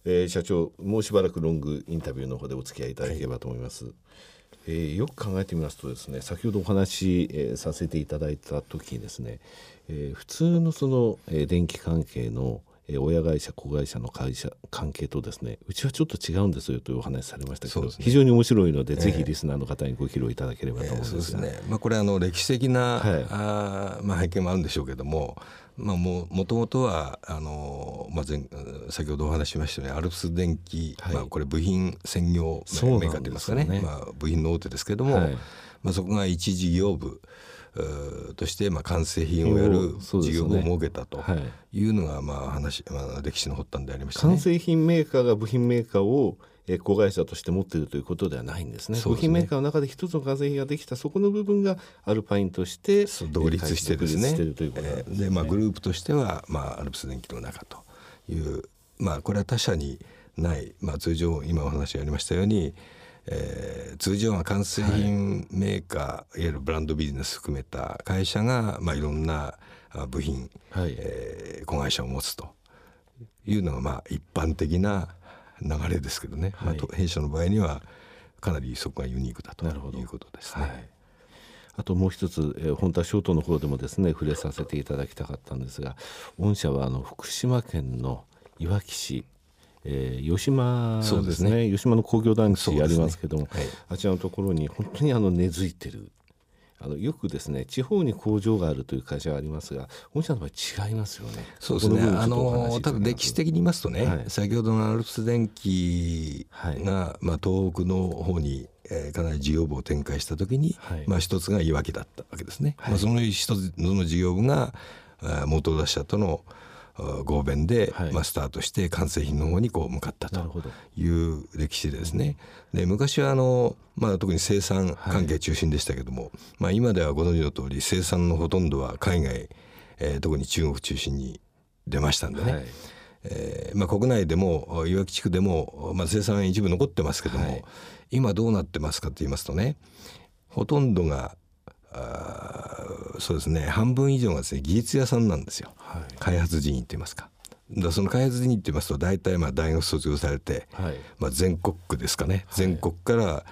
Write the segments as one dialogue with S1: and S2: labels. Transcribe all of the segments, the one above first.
S1: 社長もうしばらくロングインタビューの方でお付き合いいただければと思います。よく考えてみますとですね、先ほどお話し、させていただいた時にですね、普通のその、電気関係の親会社子会社の会社関係とですね、うちはちょっと違うんですよというお話されましたけど、非常に面白いので、ぜひリスナーの方にご披露いただければと思うんですが、
S2: そうですね、これ歴史的な、背景もあるんでしょうけども、もともとは先ほどお話ししましたようにアルプス電機、これ部品専業メーカーといいますかね、部品の大手ですけれども、そこが一事業部として完成品をやる事業部を設けたというのが歴史の発端でありましたね。
S1: 完成品メーカーが部品メーカーを子会社として持っているということではないんですね。部品メーカーの中で一つの完成品ができた、そこの部分がアルパインとして
S2: 独立してですね、
S1: グル
S2: ープとしては、アルプス電機の中という、これは他社にない、通常今お話がありましたように、通常は完成品メーカー、いわゆるブランドビジネス含めた会社が、いろんな部品、子会社を持つというのが一般的な流れですけどね、弊社の場合にはかなりそこがユニークだということですね。
S1: あともう一つ、本当はショートの方でもですね触れさせていただきたかったんですが、御社は福島県のいわき市、吉間ですね、吉間の工業団地ありますけども、あちらのところに本当に根付いてる、よくですね地方に工場があるという会社がありますが、御社の場合違いますよね。
S2: そうですね、ただ歴史的に言いますとね、先ほどのアルプス電機が、東北の方にかなり事業部を展開した時に、一つがいわきだったわけですね。その一つの事業部が元々社との合弁で、スタートして完成品の方に向かったという歴史でですね。で昔は特に生産関係中心でしたけども、今ではご存知の通り生産のほとんどは海外、特に中国中心に出ましたんでね、国内でもいわき地区でも、生産一部残ってますけども、今どうなってますかと言いますとね、ほとんどがそうですね、半分以上がですね技術屋さんなんですよ、開発人員と言いますか。その開発人員と言いますと大体大学卒業されて、全国区ですかね、全国から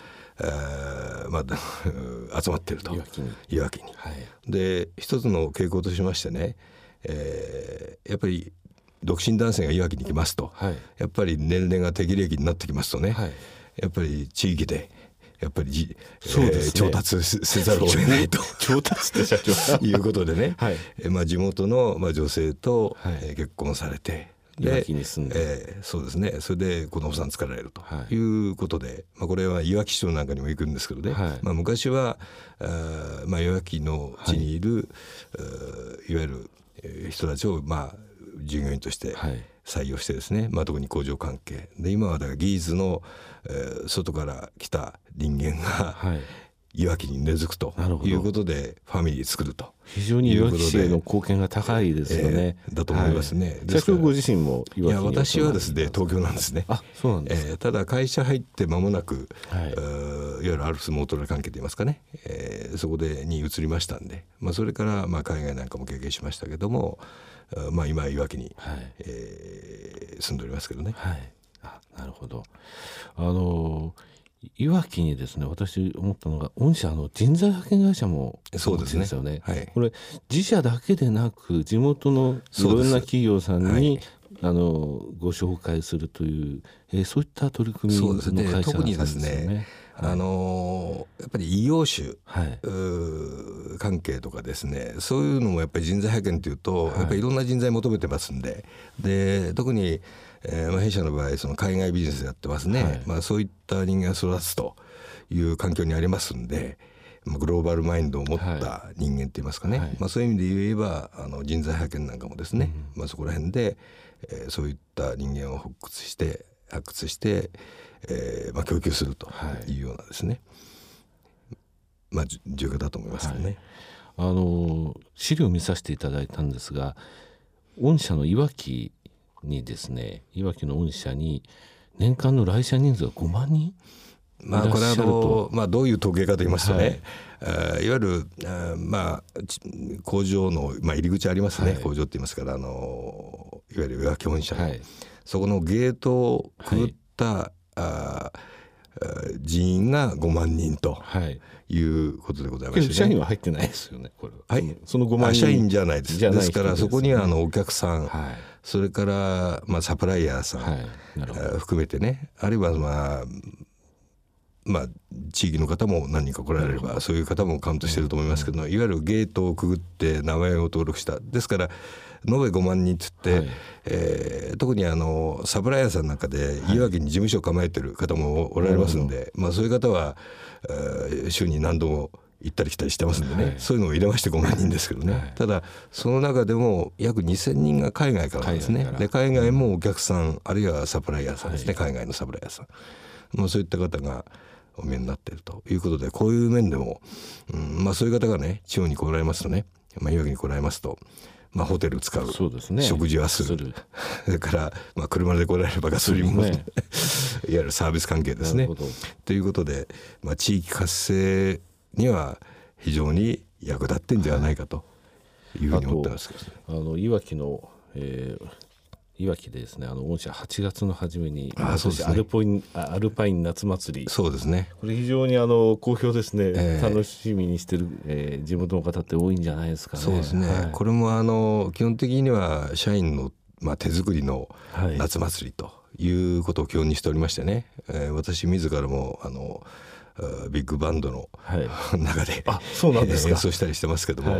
S2: 集まっていると、いわきに。で一つの傾向としましてね、やっぱり独身男性がいわきに来ますと、やっぱり年齢が適齢期になってきますとね、やっぱり地域でやっぱり調達せざるを得ないと
S1: 調達って社長
S2: いうことでね、地元の女性と結婚されて、
S1: いわきに住んで、
S2: そうですね、それで子供さん作られるということで、これはいわき市なんかにも行くんですけどね、昔はいわきの地にいる、いわゆる人たちを従業員として採用してですね、特に工場関係で、今はだから技術の、外から来た人間が、いわきに根付くということでファミリー作ると、
S1: 非常にいわき市への貢献が高いですよね。
S2: だと思いますね。
S1: 社長ご自身もいわきに？
S2: いや私はですね東京なんですね。
S1: そうなんです。
S2: ただ会社入って間もなく、いわゆるアルプスモートル関係といいますかね、そこに移りましたんで、それから海外なんかも経験しましたけども、今いわきに、住んでおりますけどね。
S1: なるほど。いわきにですね、私思ったのが、御社人材派遣会社もそうですよね。これ自社だけでなく地元のいろんな企業さんに、ご紹介するという、そういった取り組みの会社なんですよね。
S2: 特にですね、やっぱり異業種、関係とかですね、そういうのもやっぱり人材派遣というと、やっぱりいろんな人材求めてますんで、特に弊社の場合その海外ビジネスやってますね、そういった人間が育つという環境にありますんで、グローバルマインドを持った人間といいますかね、そういう意味で言えば人材派遣なんかもですね、そこら辺で、そういった人間を発掘して供給するというようなですね、重要だと思いますけどね。
S1: 資料を見させていただいたんですが、御社のいわきにですね、いわきの御社に年間の来社人数が5万人いらっしゃると。
S2: これはどういう統計かと言いますとね、いわゆる工場の、入り口ありますね、工場って言いますから、いわゆるいわき本社の、 そこのゲートをくぐった、人員が5万人ということでございましてね。
S1: 社員は入ってないですよねこれ。
S2: はい、
S1: その5万人
S2: 社員じゃないです。ですからそこにはお客さん、
S1: はい、
S2: それからサプライヤーさん、含めてね、あるいは地域の方も何人か来られればそういう方もカウントしてると思いますけど、いわゆるゲートをくぐって名前を登録した。ですから延べ5万人つって、特にサプライヤーさんなんかでいわきに事務所を構えてる方もおられますんで、そういう方は週に何度も行ったり来たりしてますんでね、そういうのを入れまして5万人ですけどね、ただその中でも約2000人が海外からですね。で海外もお客さん、あるいはサプライヤーさんですね、海外のサプライヤーさん、そういった方がお見えになっているということで、こういう面でも、そういう方がね地方に来られますとね、いわきに来られますと、ホテル使う、食事はする、それから、車で来られればガソリンも、いわゆるサービス関係ですね。ということで、地域活性には非常に役立ってんじゃないかというふうに思ってますけどね。
S1: いわきの、いわきでですね、御社8月の初めにアルパイン夏祭り、
S2: そうですね、
S1: これ非常に好評ですね、楽しみにしてる、地元の方って多いんじゃないですかね。
S2: そうですね、これも基本的には社員の、手作りの夏祭りということを基本にしておりましてね、私自らもビッグバンドの中で、
S1: そうなんですか、
S2: 演奏したりしてますけども、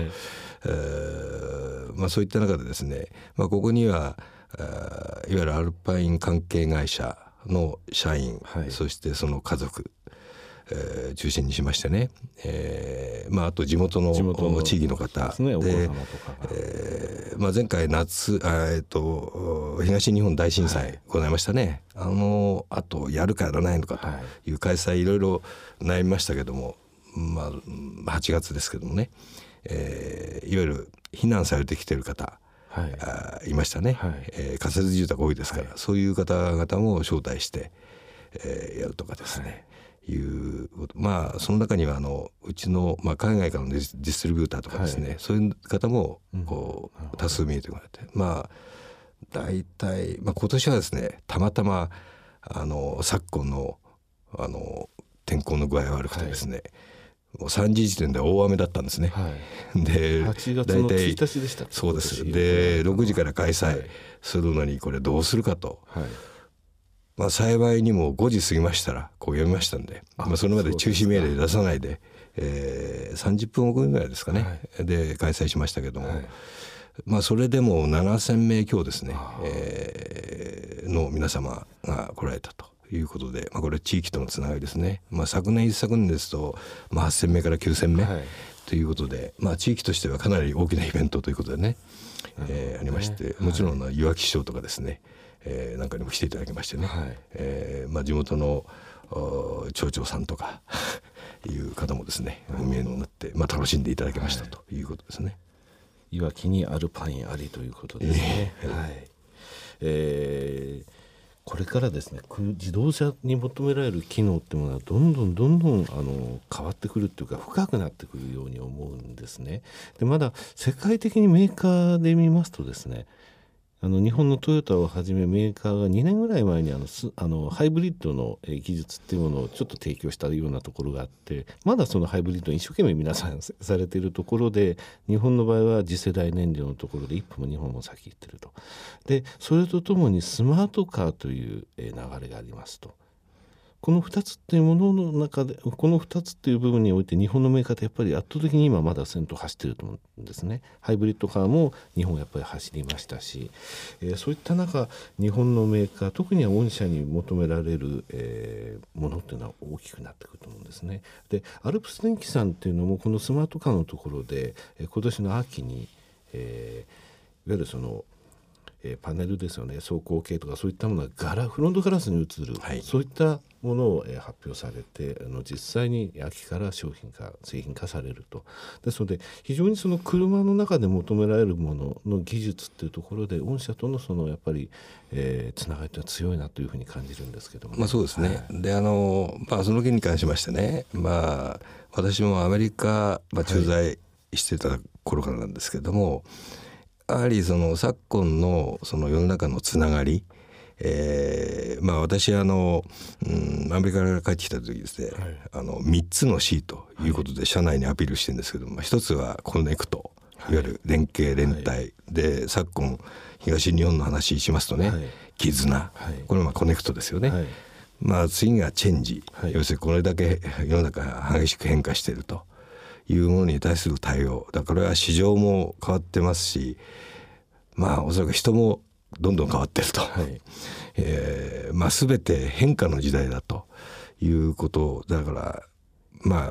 S2: そういった中でですね、ここにはいわゆるアルパイン関係会社の社員、そしてその家族、中心にしましてね、あと地元の地域の方で、前回夏、東日本大震災ございましたね、あとやるかやらないのかという開催いろいろ悩みましたけども、8月ですけどもね、いわゆる避難されてきている方、いましたね、仮設住宅多いですから、そういう方々も招待して、やるとかですね、いうその中にはうちの、海外からのディストリビューターとかですね、そういう方も多数見えてこられて、大体、今年はですね、たまたま昨今の天候の具合が悪くてですね、もう3時時点で大雨だったんですね、で
S1: 8月の1日でしたっけ。
S2: そうです。で6時から開催するのにこれどうするかと、幸いにも5時過ぎましたらこう読みましたんで、それまで中止命令出さないで、30分遅れぐらいですかね、で開催しましたけども、それでも7000名強ですね、の皆様が来られたということで、これ地域とのつながりですね。昨年一昨年ですと、8000名から9000名、ということで、地域としてはかなり大きなイベントということでね、ありまして、もちろんいわき市長とかですね、なんかにも来ていただきましてね、地元の町長さんとかいう方もですねお見えになって、楽しんでいただきましたということですね。
S1: いわきにアルパインありということですね。これからですね、自動車に求められる機能っていうものはどんどん変わってくるっていうか深くなってくるように思うんですね。でまだ世界的にメーカーで見ますとですね、日本のトヨタをはじめメーカーが2年ぐらい前にハイブリッドの技術っていうものをちょっと提供したようなところがあって、まだそのハイブリッドを一生懸命皆さんされているところで、日本の場合は次世代燃料のところで一歩も日本も先行ってると。でそれとともにスマートカーという流れがありますと。この2つっていうものの中で、この2つっていう部分において日本のメーカーってやっぱり圧倒的に今まだ先頭走ってると思うんですね。ハイブリッドカーも日本やっぱり走りましたし、そういった中日本のメーカー、特には御社に求められる、ものっていうのは大きくなってくると思うんですね。でアルプス電機さんっていうのもこのスマートカーのところで、今年の秋に、いわゆるそのパネルですよね、走行系とかそういったものがフロントガラスに映る、そういったものを発表されて、実際に秋から製品化されると。ですので非常にその車の中で求められるものの技術っていうところで御社とのそのやっぱり、つながりというのは強いなというふうに感じるんですけども、
S2: そうですね、でその件に関しましてね、私もアメリカ、駐在してた頃からなんですけども、やはりその昨今のその世の中のつながり、 私アメリカから帰ってきた時ですね、3つの C ということで社内にアピールしてるんですけども、一つはコネクト、いわゆる連携連帯、で昨今東日本の話しますとね、絆、これはコネクトですよね。次がチェンジ、要するにこれだけ世の中が激しく変化しているというものに対する対応だから、これは市場も変わってますし、おそらく人もどんどん変わっていると、全て変化の時代だということだから、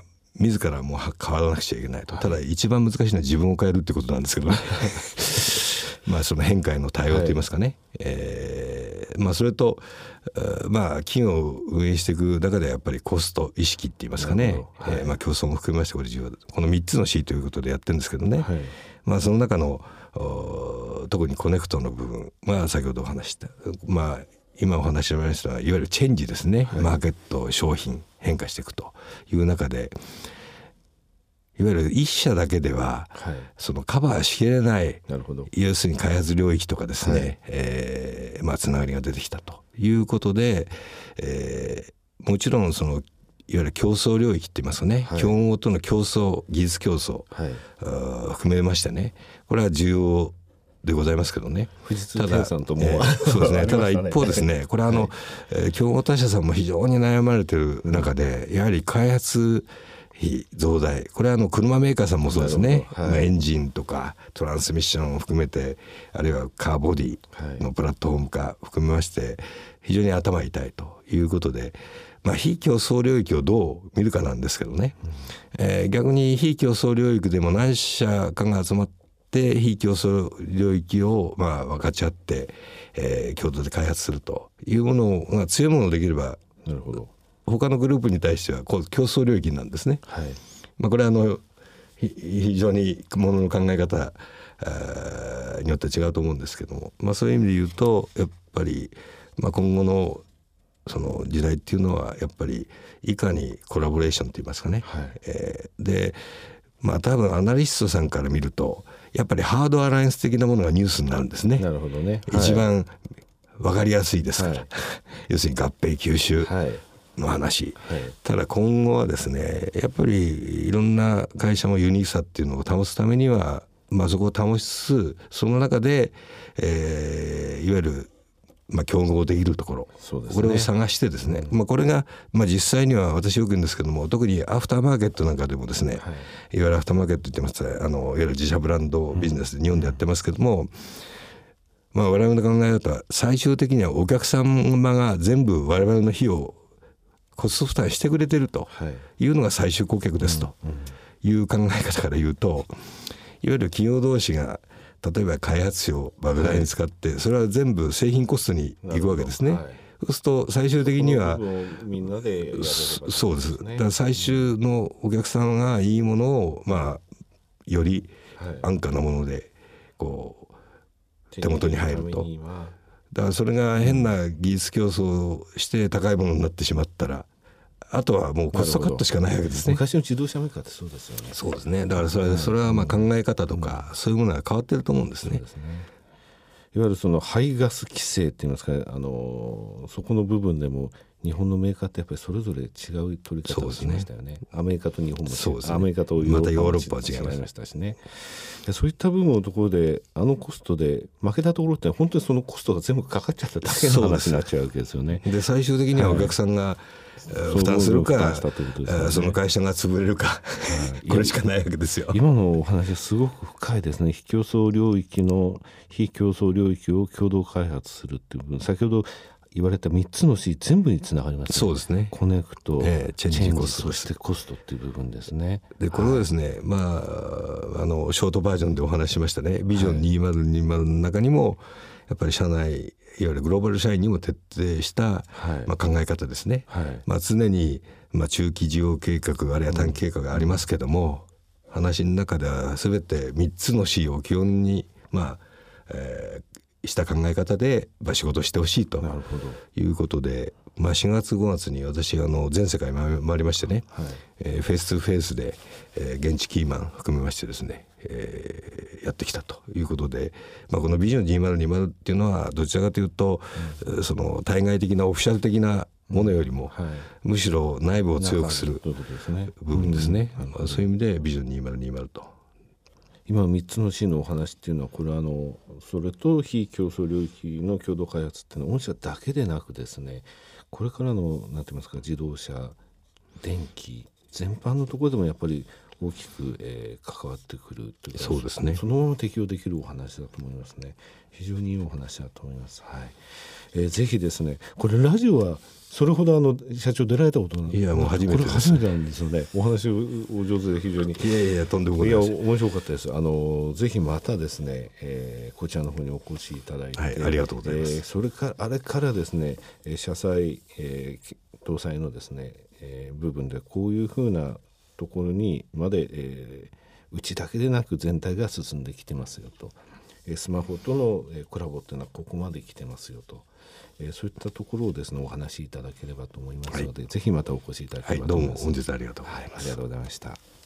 S2: 自らも変わらなくちゃいけないと。ただ一番難しいのは自分を変えるってことなんですけどねその変化への対応といいますかね、それと企業を運営していく中でやっぱりコスト意識って言いますかね、競争も含めましてこれ重要だ、この3つの C ということでやってるんですけどね、その中の特にコネクトの部分、先ほどお話した、今お話しましたいわゆるチェンジですね、マーケット商品変化していくという中で、いわゆる一社だけではそのカバーしきれない、要するに開発領域とかですね、つながりが出てきたということで、もちろんそのいわゆる競争領域って言いますかね、競合との競争、技術競争、含めましてね、これは重要でございますけどね。
S1: 富士通さんとも、
S2: そうですね。ただ一方ですね、これは競合他社さんも非常に悩まれている中で、やはり開発費増大、これは車メーカーさんもそうですね、エンジンとかトランスミッションを含めて、あるいはカーボディのプラットフォーム化含めまして非常に頭痛いということで、非競争領域をどう見るかなんですけどね、逆に非競争領域でも何社かが集まって非競争領域を分かち合って、共同で開発するというものが強いものできれば、
S1: なるほど、
S2: 他のグループに対しては競争領域なんですね。これは非常にものの考え方によって違うと思うんですけども、そういう意味で言うとやっぱり、今後のその時代っていうのはやっぱりいかにコラボレーションといいますかね、で多分アナリストさんから見るとやっぱりハードアライアンス的なものがニュースになるんですね。
S1: なるほどね、
S2: 一番分かりやすいですから、要するに合併吸収の話、ただ今後はですね、やっぱりいろんな会社もユニークさっていうのを保つためには、そこを保ちつつ、その中で、いわゆる競合できるところ、これを探してですね、これが、実際には私よく言うんですけども、特にアフターマーケットなんかでもですね、いわゆるアフターマーケットって言ってます、いわゆる自社ブランドビジネスで日本でやってますけども、我々の考え方は最終的にはお客様が全部我々の費用コスト負担してくれてるというのが最終顧客ですという考え方から言うと、いわゆる企業同士が例えば開発費を莫大に使って、それは全部製品コストにいくわけですね。そうすると最終的には
S1: みんなでやれれば、
S2: そうです。だから最終のお客様がいいものをより安価なもので手元に入ると。だからそれが変な技術競争して高いものになってしまったら、あとはもうコストカットしかないわけですね。
S1: 昔の自動車メーカーってそうですよね。
S2: そうですね。だからそれは考え方とか、そういうものが変わってると思うんですね。
S1: いわゆるその排ガス規制っていいますか、そこの部分でも日本のメーカーってやっぱりそれぞれ違う取り方をしましたよね。アメリカと日本もそうですね。アメリカとヨーロッパは違いましたしね。そういった部分のところでコストで負けたところって本当にそのコストが全部かかっちゃっただけの話になっちゃうわけですよね。
S2: で最終的にはお客さんが、負担するか、その会社が潰れるか、これしかないわけですよ。
S1: 今のお話はすごく深いですね。非競争領域の非競争領域を共同開発するっていう部分、先ほど言われた3つの C 全部につながりますね。
S2: そうですね。
S1: コネクト、
S2: チェンジコスト、
S1: そしてコストっていう部分ですね。
S2: でこれをですね、ショートバージョンでお話ししましたね。ビジョン2020の中にもやっぱり社内いわゆるグローバル社員にも徹底した、考え方ですね。常に、中期事業計画あるいは短期計画がありますけども、話の中では全て3つの C を基本に、した考え方で、仕事をしてほしいということで、4月5月に私全世界回りましてね、フェイス2フェイスで、現地キーマン含めましてですね、 やってきたということで、このビジョン2020っていうのはどちらかというと、その対外的なオフィシャル的なものよりも、むしろ内部を強くする部分ですね。そういう意味でビジョン2020と。
S1: 今3つの C のお話っていうのは、これはそれと非競争領域の共同開発っていうのは御社だけでなくですね、これからのなんて言いますか、自動車、電気全般のところでもやっぱり大きく、関わってくるというか、
S2: そうですね、
S1: そのまま適用できるお話だと思いますね。非常にいいお話だと思います。ぜひですね、これラジオはそれほど社長出られたことない。
S2: いやもう初めてです。
S1: これ初めてなんですよね。お話お上手で非常に。
S2: いやとんでもないです。
S1: 面白かったです。ぜひまたですね、こちらの方にお越しいただいて、
S2: ありがとうございます。
S1: それからあれからですね、車載、搭載のですね、部分でこういうふうなところにまで、うちだけでなく全体が進んできてますよと、スマホとのコラボっていうのはここまで来てますよと、そういったところをですねお話しいただければと思いますので、ぜひまたお越しいただければと思います。
S2: どうも本日ありがとうございます。
S1: ありがとうございました。